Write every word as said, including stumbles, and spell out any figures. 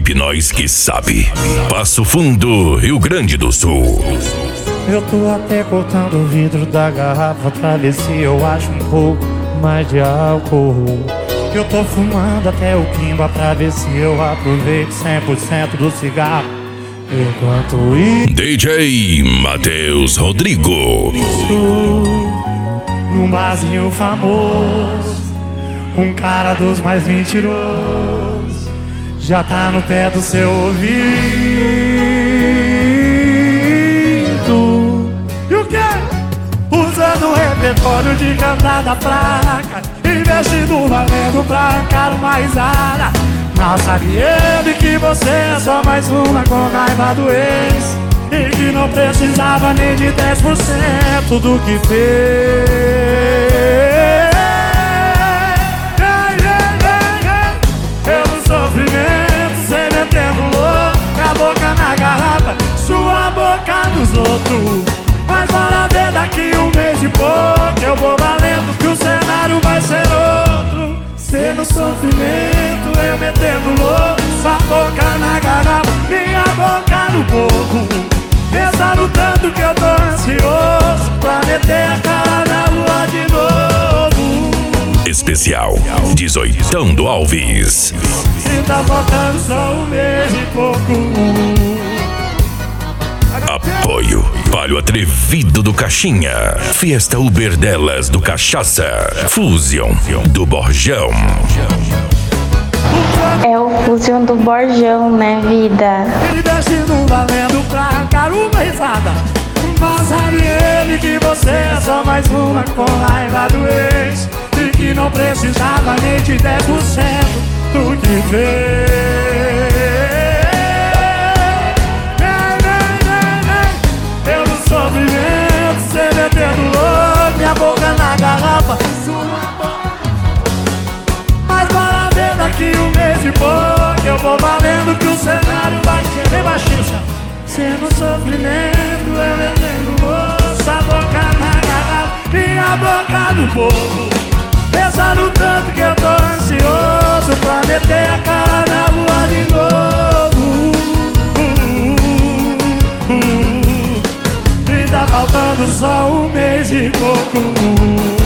equipe Nós Que Sabe. Passo Fundo, Rio Grande do Sul. Eu tô até cortando o vidro da garrafa pra ver se eu acho um pouco mais de álcool. Eu tô fumando até o quimba pra ver se eu aproveito cem por cento do cigarro. Enquanto isso, D J Matheus Rodrigo. num barzinho famoso, um cara dos mais mentirosos já tá no pé do seu ouvido. E o quê? Usando o repertório de cantada fraca, investindo valendo pra arrancar uma risada. Mal sabe ele que você é só mais uma com raiva do ex, e que não precisava nem de dez por cento do que fez. Eu no sofrimento, cê metendo louco, com a boca na garrafa, sua boca nos outros. Mas bora ver daqui um mês e pouco, eu vou valendo que o cenário vai ser outro. Cê no sofrimento, eu metendo louco, sua boca na garrafa, minha boca no boco. Pensando tanto que eu tô ansioso pra meter a cara na lua de novo. Especial dezoitão do Alves. E tá faltando só um mês e pouco. Apoio Palio Atrevido do Caixinha, Fiesta Uber delas do Cachaça, Fusion do Borjão. É o Fusion do Borjão, né, vida? Ele descendo valendo pra arrancar uma risada. Mas sabe ele que você é só mais uma com raiva do ex, e que não precisava nem de dez por cento do que fez. Eu no sofrimento, cê metendo louco, minha boca na garrafa, sua boca. Mas bora ver daqui um mês e pouco, eu vou valendo que o cenário vai ser bem baixinho. Cê no sofrimento, eu metendo louco, sua boca na garrafa, minha boca no povo. Pensando tanto que eu tô ansioso pra meter a cara na lua de novo. E tá faltando só um mês e pouco.